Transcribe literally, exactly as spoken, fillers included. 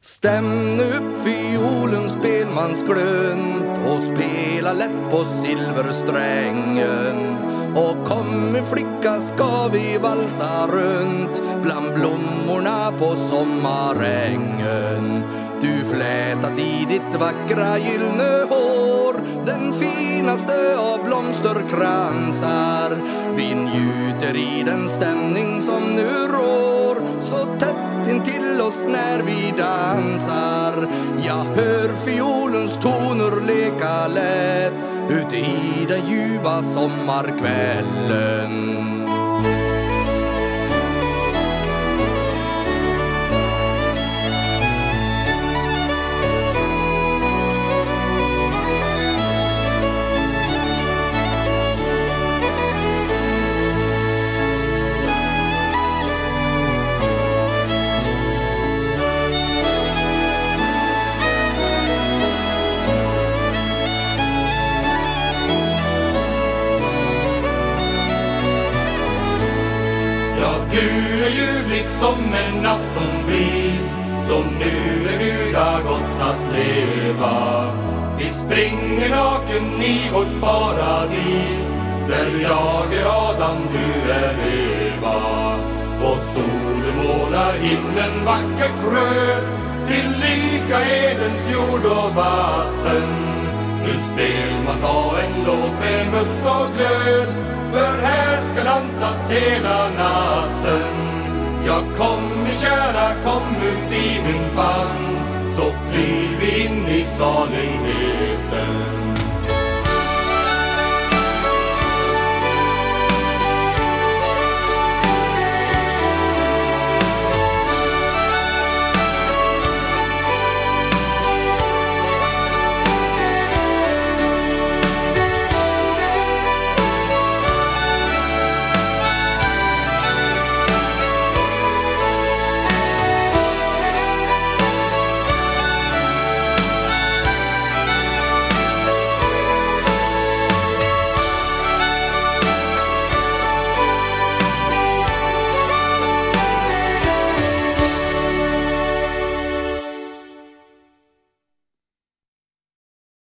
Stäm upp fiolens spelmansglönt och spela lätt på silversträngen. Och kom med flicka, ska vi valsa runt bland blommorna på sommarängen. Du flätat i ditt vackra gyllene hår, den finaste av blomsterkransar. Vi njuter i den stämning som nu rår, så tätt intill oss när vi dansar. Jag hör fiolens toner leka lätt ute i den ljuva sommarkvällen. Du är ljuvlig som en aftonbris, som nu är Guda gott att leva. Vi springer naken i vårt paradis, där jag är Adam, du är Eva. Och solen målar himlen vackert röd, till lika Edens jord och vatten. Nu spel man ta en låt med must och glöd, för här ska dansas hela natten. Ja, kom min kära, kom ut i min famn, så flyr vi in i salighet.